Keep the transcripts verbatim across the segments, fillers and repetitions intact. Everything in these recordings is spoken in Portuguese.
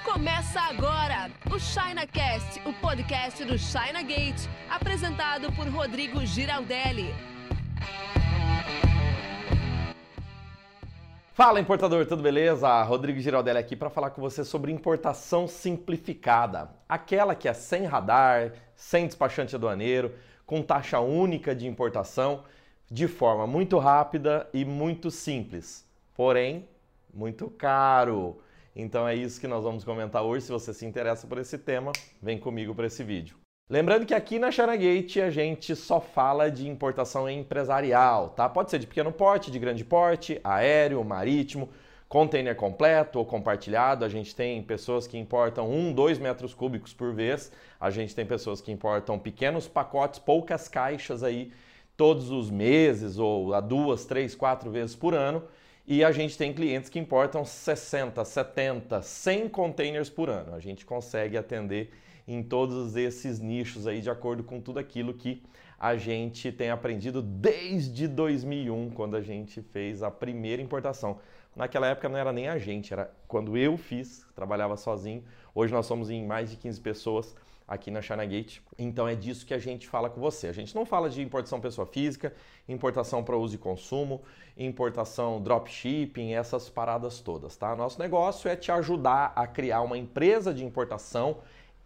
Começa agora o ChinaCast, o podcast do China Gate, apresentado por Rodrigo Giraldelli. Fala, importador, tudo beleza? Rodrigo Giraldelli aqui para falar com você sobre importação simplificada. Aquela que é sem radar, sem despachante aduaneiro, com taxa única de importação, de forma muito rápida e muito simples, porém muito caro. Então é isso que nós vamos comentar hoje. Se você se interessa por esse tema, vem comigo para esse vídeo. Lembrando que aqui na China Gate a gente só fala de importação empresarial, tá? Pode ser de pequeno porte, de grande porte, aéreo, marítimo, container completo ou compartilhado. A gente tem pessoas que importam um, dois metros cúbicos por vez. A gente tem pessoas que importam pequenos pacotes, poucas caixas aí, todos os meses ou a duas, três, quatro vezes por ano. E a gente tem clientes que importam sessenta, setenta, cem containers por ano. A gente consegue atender em todos esses nichos aí, de acordo com tudo aquilo que a gente tem aprendido desde dois mil e um, quando a gente fez a primeira importação. Naquela época não era nem a gente, era quando eu fiz, trabalhava sozinho. Hoje nós somos em mais de quinze pessoas aqui na China Gate, então é disso que a gente fala com você. A gente não fala de importação pessoa física, importação para uso e consumo, importação dropshipping, essas paradas todas, tá? Nosso negócio é te ajudar a criar uma empresa de importação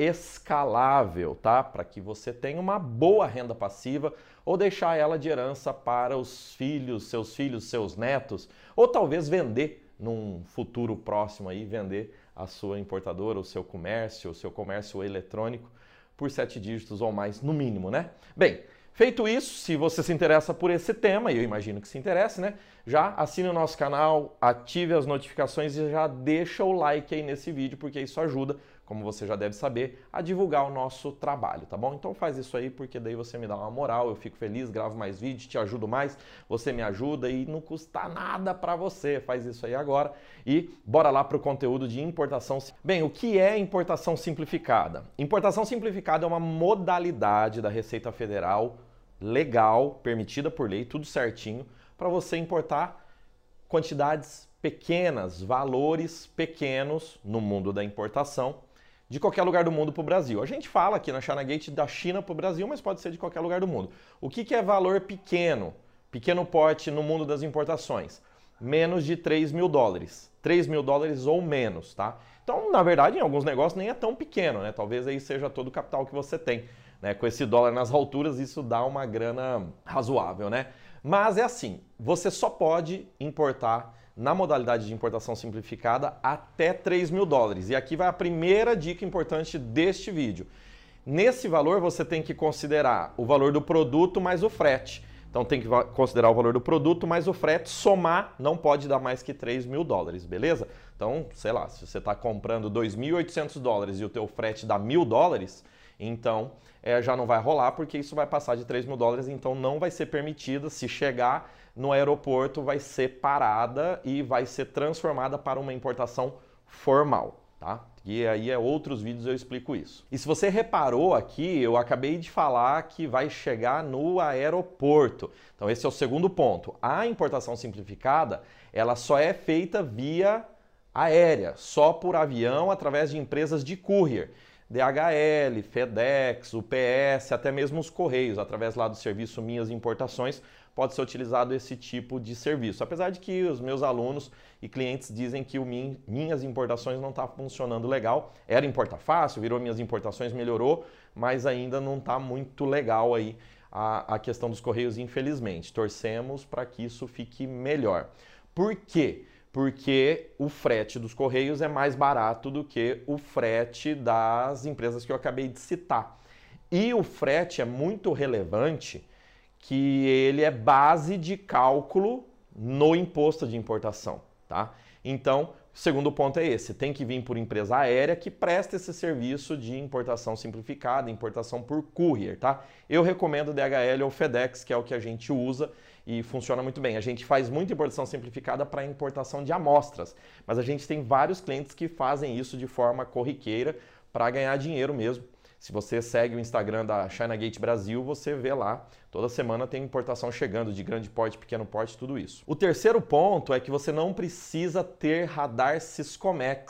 escalável, tá? Para que você tenha uma boa renda passiva ou deixar ela de herança para os filhos, seus filhos, seus netos, ou talvez vender num futuro próximo aí, vender a sua importadora, o seu comércio, o seu comércio eletrônico por sete dígitos ou mais no mínimo, né? Bem, feito isso, se você se interessa por esse tema, e eu imagino que se interesse, né? Já assine o nosso canal, ative as notificações e já deixa o like aí nesse vídeo, porque isso ajuda, como você já deve saber, a divulgar o nosso trabalho, tá bom? Então faz isso aí, porque daí você me dá uma moral, eu fico feliz, gravo mais vídeos, te ajudo mais, você me ajuda e não custa nada para você. Faz isso aí agora e bora lá para o conteúdo de importação. Bem, o que é importação simplificada? Importação simplificada é uma modalidade da Receita Federal legal, permitida por lei, tudo certinho, para você importar quantidades pequenas, valores pequenos no mundo da importação, de qualquer lugar do mundo para o Brasil. A gente fala aqui na China Gate da China para o Brasil, mas pode ser de qualquer lugar do mundo. O que, que é valor pequeno? Pequeno porte no mundo das importações? Menos de três mil dólares. três mil dólares ou menos, tá? Então, na verdade, em alguns negócios nem é tão pequeno, né? Talvez aí seja todo o capital que você tem, né? Com esse dólar nas alturas, isso dá uma grana razoável, né? Mas é assim, você só pode importar na modalidade de importação simplificada até três mil dólares. E aqui vai a primeira dica importante deste vídeo. Nesse valor você tem que considerar o valor do produto mais o frete. Então tem que considerar o valor do produto mais o frete, somar, não pode dar mais que três mil dólares, beleza? Então, sei lá, se você está comprando dois mil e oitocentos dólares e o teu frete dá mil dólares, então é, já não vai rolar, porque isso vai passar de três mil dólares, então não vai ser permitida. Se chegar no aeroporto, vai ser parada e vai ser transformada para uma importação formal, tá? E aí é outros vídeos eu explico isso. E se você reparou aqui, eu acabei de falar que vai chegar no aeroporto. Então esse é o segundo ponto. A importação simplificada, ela só é feita via aérea, só por avião, através de empresas de courier. D H L, FedEx, U P S, até mesmo os Correios, através lá do serviço Minhas Importações, pode ser utilizado esse tipo de serviço. Apesar de que os meus alunos e clientes dizem que o Minhas Importações não está funcionando legal. Era Importa Fácil, virou Minhas Importações, melhorou, mas ainda não está muito legal aí a, a questão dos Correios, infelizmente. Torcemos para que isso fique melhor. Por quê? Porque o frete dos Correios é mais barato do que o frete das empresas que eu acabei de citar. E o frete é muito relevante, que ele é base de cálculo no imposto de importação, tá? Então, o segundo ponto é esse, tem que vir por empresa aérea que presta esse serviço de importação simplificada, importação por courier, tá? Eu recomendo D H L ou FedEx, que é o que a gente usa e funciona muito bem. A gente faz muita importação simplificada para importação de amostras, mas a gente tem vários clientes que fazem isso de forma corriqueira para ganhar dinheiro mesmo. Se você segue o Instagram da China Gate Brasil, você vê lá, toda semana tem importação chegando de grande porte, pequeno porte, tudo isso. O terceiro ponto é que você não precisa ter radar Syscomex.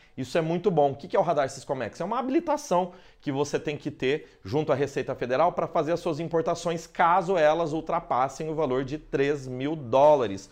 Isso é muito bom. O que é o Radar Siscomex? É uma habilitação que você tem que ter junto à Receita Federal para fazer as suas importações caso elas ultrapassem o valor de três mil dólares.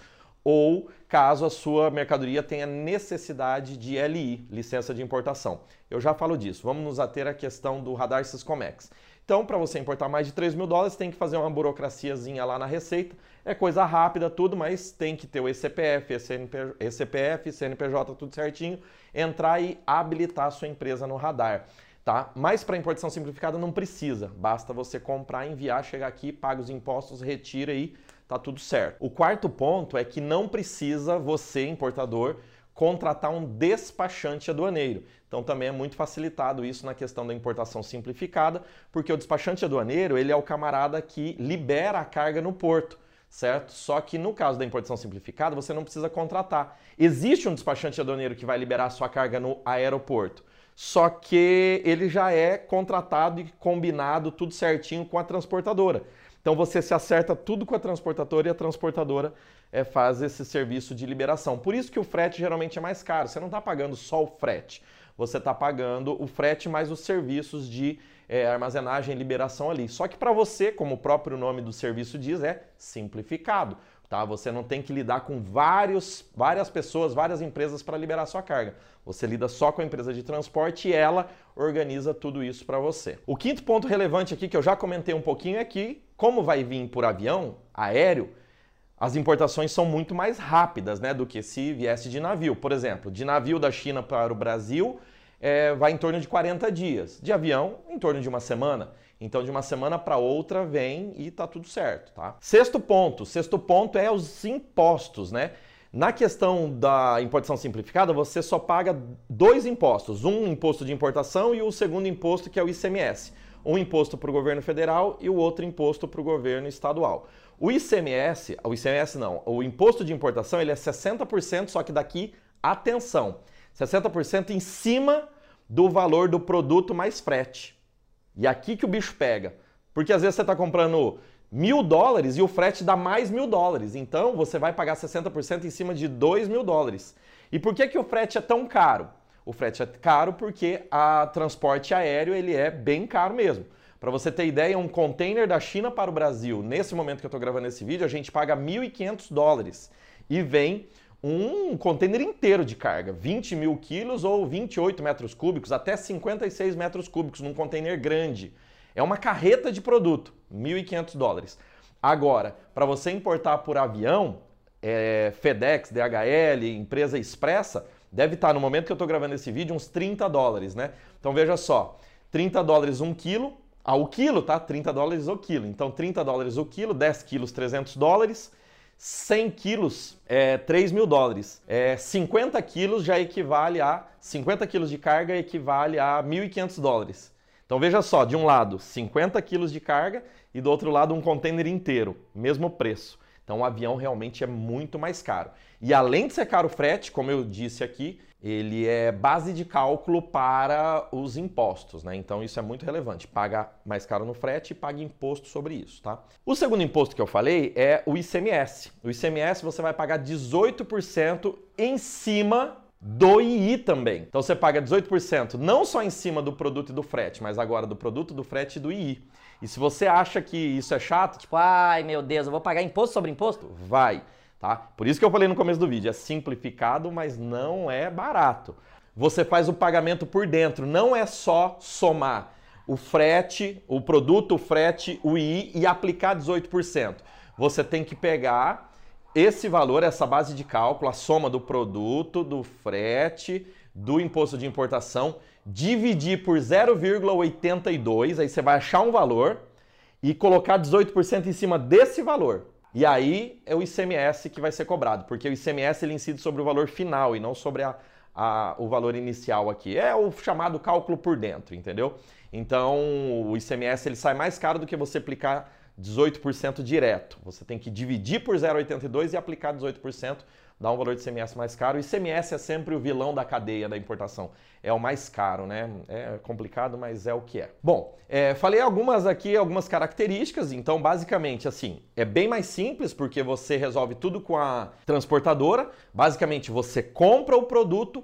Ou caso a sua mercadoria tenha necessidade de L I, licença de importação. Eu já falo disso. Vamos nos ater à questão do Radar Siscomex. Então, para você importar mais de três mil dólares, tem que fazer uma burocraciazinha lá na Receita. É coisa rápida, tudo, mas tem que ter o E C P F, E C P F, C N P J, tudo certinho. Entrar e habilitar a sua empresa no radar. Tá? Mas para importação simplificada não precisa. Basta você comprar, enviar, chegar aqui, paga os impostos, retira aí. Tá tudo certo. O quarto ponto é que não precisa você, importador, contratar um despachante aduaneiro. Então também é muito facilitado isso na questão da importação simplificada, porque o despachante aduaneiro, ele é o camarada que libera a carga no porto, certo? Só que no caso da importação simplificada, você não precisa contratar. Existe um despachante aduaneiro que vai liberar a sua carga no aeroporto, só que ele já é contratado e combinado tudo certinho com a transportadora. Então você se acerta tudo com a transportadora e a transportadora é, faz esse serviço de liberação. Por isso que o frete geralmente é mais caro. Você não está pagando só o frete, você está pagando o frete mais os serviços de é, armazenagem e liberação ali. Só que para você, como o próprio nome do serviço diz, é simplificado. Tá? Você não tem que lidar com vários, várias pessoas, várias empresas para liberar sua carga. Você lida só com a empresa de transporte e ela organiza tudo isso para você. O quinto ponto relevante aqui, que eu já comentei um pouquinho, é que, como vai vir por avião, aéreo, as importações são muito mais rápidas, né, do que se viesse de navio. Por exemplo, de navio da China para o Brasil, é, vai em torno de quarenta dias. De avião, em torno de uma semana. Então, de uma semana para outra, vem e tá tudo certo, tá? Sexto ponto. Sexto ponto é os impostos, né? Na questão da importação simplificada, você só paga dois impostos. Um imposto de importação e o segundo imposto, que é o I C M S. Um imposto para o governo federal e o outro imposto para o governo estadual. O I C M S, o I C M S não, o imposto de importação, ele é sessenta por cento, só que daqui, atenção, sessenta por cento em cima do valor do produto mais frete. E aqui que o bicho pega. Porque às vezes você está comprando mil dólares e o frete dá mais mil dólares. Então você vai pagar sessenta por cento em cima de dois mil dólares. E por que que o frete é tão caro? O frete é caro porque a transporte aéreo ele é bem caro mesmo. Para você ter ideia, um container da China para o Brasil, nesse momento que eu estou gravando esse vídeo, a gente paga mil e quinhentos dólares. E vem um container inteiro de carga, vinte mil quilos ou vinte e oito metros cúbicos, até cinquenta e seis metros cúbicos num container grande. É uma carreta de produto, mil e quinhentos dólares. Agora, para você importar por avião, é, FedEx, D H L, empresa expressa, deve estar, no momento que eu estou gravando esse vídeo, uns trinta dólares, né? Então veja só, trinta dólares um quilo, ah, o quilo, tá? trinta dólares o quilo. Então trinta dólares o quilo, dez quilos, trezentos dólares. cem quilos, é, três mil dólares. É, cinquenta quilos já equivale a... cinquenta quilos de carga equivale a mil e quinhentos dólares. Então veja só, de um lado cinquenta quilos de carga e do outro lado um container inteiro, mesmo preço. Então o avião realmente é muito mais caro. E além de ser caro o frete, como eu disse aqui, ele é base de cálculo para os impostos, né? Então isso é muito relevante. Paga mais caro no frete e paga imposto sobre isso, tá? O segundo imposto que eu falei é o I C M S. O I C M S você vai pagar dezoito por cento em cima do I I também. Então você paga dezoito por cento não só em cima do produto e do frete, mas agora do produto, do frete e do I I. E se você acha que isso é chato, tipo, ai meu Deus, eu vou pagar imposto sobre imposto? Vai, tá? Por isso que eu falei no começo do vídeo, é simplificado, mas não é barato. Você faz o pagamento por dentro, não é só somar o frete, o produto, o frete, o I I e aplicar dezoito por cento. Você tem que pegar esse valor, essa base de cálculo, a soma do produto, do frete, do imposto de importação, dividir por zero vírgula oitenta e dois, aí você vai achar um valor e colocar dezoito por cento em cima desse valor. E aí é o I C M S que vai ser cobrado, porque o I C M S ele incide sobre o valor final e não sobre a, a, o valor inicial aqui. É o chamado cálculo por dentro, entendeu? Então o I C M S ele sai mais caro do que você aplicar dezoito por cento direto. Você tem que dividir por zero vírgula oitenta e dois e aplicar dezoito por cento, dá um valor de I C M S mais caro. O I C M S é sempre o vilão da cadeia da importação. É o mais caro, né? É complicado, mas é o que é. Bom, é, falei algumas aqui, algumas características. Então, basicamente, assim, é bem mais simples porque você resolve tudo com a transportadora. Basicamente, você compra o produto,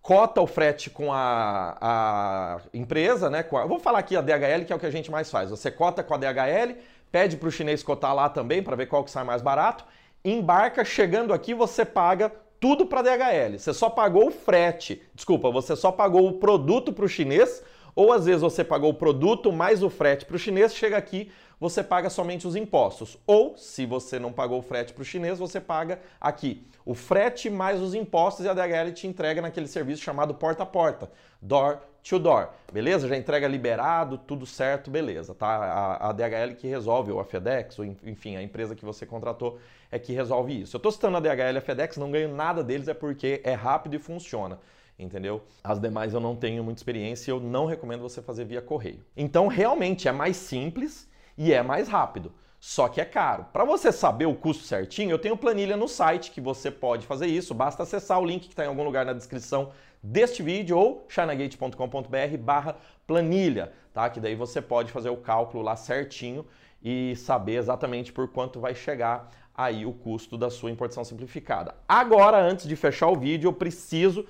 cota o frete com a, a empresa, né? Com a, vou falar aqui a D H L, que é o que a gente mais faz. Você cota com a D H L, pede para o chinês cotar lá também para ver qual que sai mais barato, embarca, chegando aqui você paga tudo para a D H L. Você só pagou o frete, desculpa, você só pagou o produto para o chinês, ou às vezes você pagou o produto mais o frete para o chinês, chega aqui, você paga somente os impostos. Ou, se você não pagou o frete para o chinês, você paga aqui o frete mais os impostos e a D H L te entrega naquele serviço chamado porta a porta, door to door, beleza? Já entrega liberado, tudo certo, beleza, tá? A, a D H L que resolve, ou a FedEx, ou enfim, a empresa que você contratou é que resolve isso. Eu tô citando a D H L e a FedEx, não ganho nada deles, é porque é rápido e funciona. Entendeu? As demais eu não tenho muita experiência e eu não recomendo você fazer via correio. Então, realmente é mais simples e é mais rápido, só que é caro. Para você saber o custo certinho, eu tenho planilha no site que você pode fazer isso, basta acessar o link que está em algum lugar na descrição deste vídeo ou chinagate ponto com ponto br barra planilha, tá? Que daí você pode fazer o cálculo lá certinho e saber exatamente por quanto vai chegar aí o custo da sua importação simplificada. Agora, antes de fechar o vídeo, eu preciso,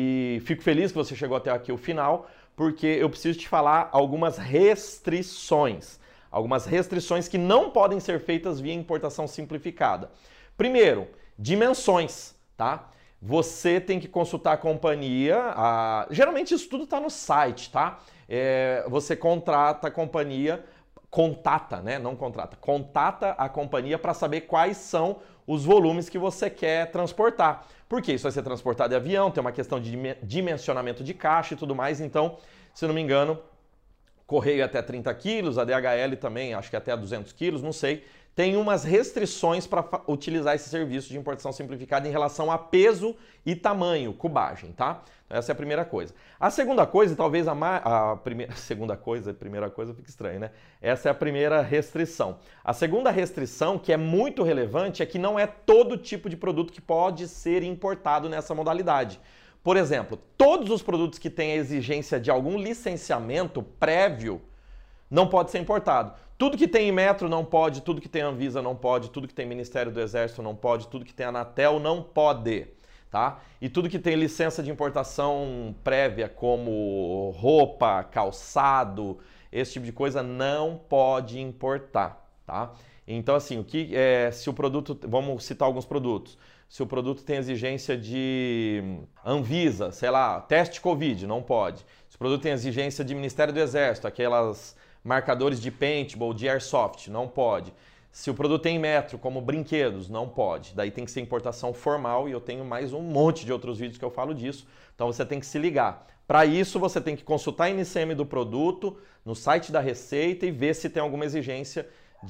e fico feliz que você chegou até aqui o final, porque eu preciso te falar algumas restrições. Algumas restrições que não podem ser feitas via importação simplificada. Primeiro, dimensões, tá? Você tem que consultar a companhia, a... geralmente isso tudo está no site, tá? É... Você contrata a companhia, contata, né? Não contrata, contata a companhia para saber quais são os volumes que você quer transportar. Porque isso vai ser transportado em avião, tem uma questão de dimensionamento de caixa e tudo mais, então, se não me engano, correio até trinta quilos, a D H L também, acho que até duzentos quilos, não sei. Tem umas restrições para utilizar esse serviço de importação simplificada em relação a peso e tamanho, cubagem, tá? Então, essa é a primeira coisa. A segunda coisa, talvez a, a primeira, segunda coisa, a primeira coisa fica estranho, né? Essa é a primeira restrição. A segunda restrição, que é muito relevante, é que não é todo tipo de produto que pode ser importado nessa modalidade. Por exemplo, todos os produtos que têm a exigência de algum licenciamento prévio não pode ser importado. Tudo que tem Inmetro não pode, tudo que tem Anvisa não pode, tudo que tem Ministério do Exército não pode, tudo que tem Anatel não pode, tá? E tudo que tem licença de importação prévia, como roupa, calçado, esse tipo de coisa, não pode importar, tá? Então, assim, o que é, se o produto, vamos citar alguns produtos, se o produto tem exigência de Anvisa, sei lá, teste Covid, não pode. Se o produto tem exigência de Ministério do Exército, aquelas marcadores de paintball, de airsoft, não pode. Se o produto tem Inmetro, como brinquedos, não pode. Daí tem que ser importação formal e eu tenho mais um monte de outros vídeos que eu falo disso. Então você tem que se ligar. Para isso você tem que consultar a N C M do produto no site da Receita e ver se tem alguma exigência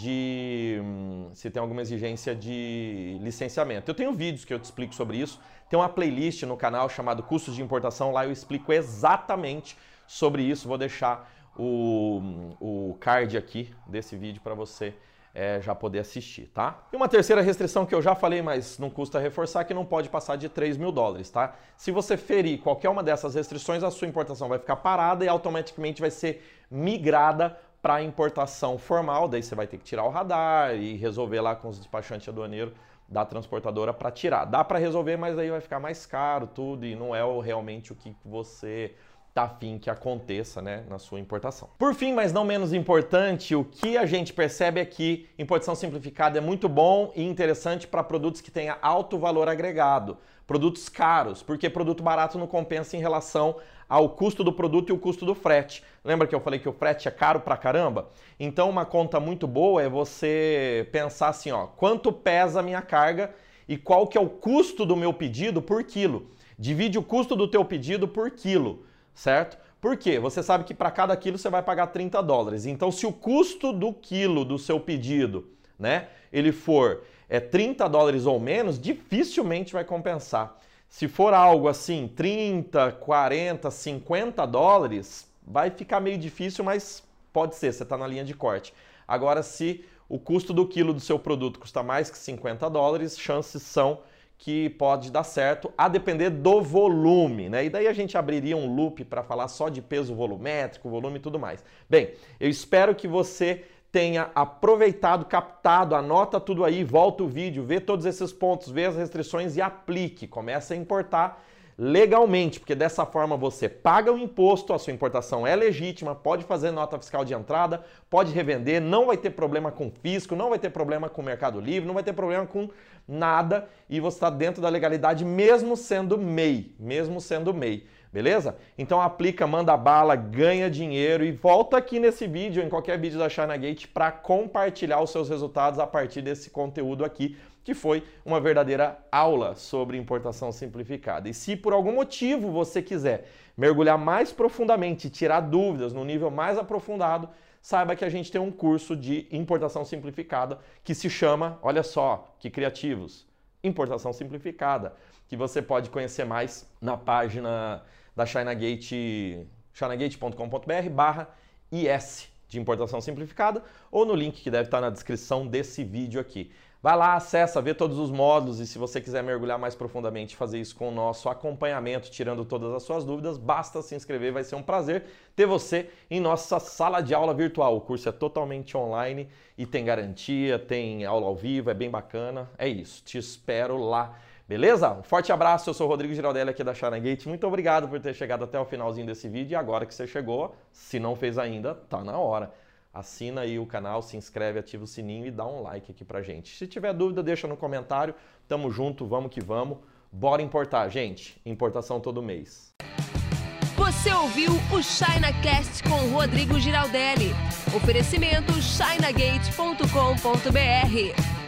de se tem alguma exigência de licenciamento. Eu tenho vídeos que eu te explico sobre isso. Tem uma playlist no canal chamado Custos de Importação, lá eu explico exatamente sobre isso. Vou deixar o, o card aqui desse vídeo para você é, já poder assistir, tá? E uma terceira restrição que eu já falei, mas não custa reforçar, que não pode passar de três mil dólares, tá? Se você ferir qualquer uma dessas restrições, a sua importação vai ficar parada e automaticamente vai ser migrada para a importação formal, daí você vai ter que tirar o radar e resolver lá com os despachantes aduaneiros da transportadora para tirar. Dá para resolver, mas aí vai ficar mais caro tudo e não é realmente o que você tá afim que aconteça, né, na sua importação. Por fim, mas não menos importante, o que a gente percebe é que importação simplificada é muito bom e interessante para produtos que tenham alto valor agregado, produtos caros, porque produto barato não compensa em relação ao custo do produto e o custo do frete. Lembra que eu falei que o frete é caro pra caramba? Então uma conta muito boa é você pensar assim, ó, quanto pesa a minha carga e qual que é o custo do meu pedido por quilo. Divide o custo do teu pedido por quilo, certo? Por quê? Você sabe que para cada quilo você vai pagar trinta dólares. Então se o custo do quilo do seu pedido, né, ele for é, trinta dólares ou menos, dificilmente vai compensar. Se for algo assim, trinta, quarenta, cinquenta dólares, vai ficar meio difícil, mas pode ser, você está na linha de corte. Agora, se o custo do quilo do seu produto custa mais que cinquenta dólares, chances são que pode dar certo, a depender do volume, né? E daí a gente abriria um loop para falar só de peso volumétrico, volume e tudo mais. Bem, eu espero que você tenha aproveitado, captado, anota tudo aí, volta o vídeo, vê todos esses pontos, vê as restrições e aplique. Começa a importar, legalmente, porque dessa forma você paga o imposto, a sua importação é legítima, pode fazer nota fiscal de entrada, pode revender, não vai ter problema com fisco, não vai ter problema com o Mercado Livre, não vai ter problema com nada e você está dentro da legalidade mesmo sendo M E I, mesmo sendo M E I, beleza? Então aplica, manda bala, ganha dinheiro e volta aqui nesse vídeo, em qualquer vídeo da ChinaGate, para compartilhar os seus resultados a partir desse conteúdo aqui, que foi uma verdadeira aula sobre importação simplificada. E se por algum motivo você quiser mergulhar mais profundamente, tirar dúvidas no nível mais aprofundado, saiba que a gente tem um curso de importação simplificada que se chama, olha só, que criativos, Importação Simplificada, que você pode conhecer mais na página da ChinaGate, chinagate ponto com ponto br barra I S de Importação Simplificada ou no link que deve estar na descrição desse vídeo aqui. Vai lá, acessa, vê todos os módulos e se você quiser mergulhar mais profundamente, fazer isso com o nosso acompanhamento, tirando todas as suas dúvidas, basta se inscrever, vai ser um prazer ter você em nossa sala de aula virtual. O curso é totalmente online e tem garantia, tem aula ao vivo, é bem bacana. É isso, te espero lá, beleza? Um forte abraço, eu sou o Rodrigo Giraldelli aqui da ChinaGate, muito obrigado por ter chegado até o finalzinho desse vídeo e agora que você chegou, se não fez ainda, tá na hora. Assina aí o canal, se inscreve, ativa o sininho e dá um like aqui pra gente. Se tiver dúvida, deixa no comentário. Tamo junto, vamos que vamos. Bora importar, gente. Importação todo mês. Você ouviu o ChinaCast com o Rodrigo Giraldelli. Oferecimento chinagate ponto com ponto br.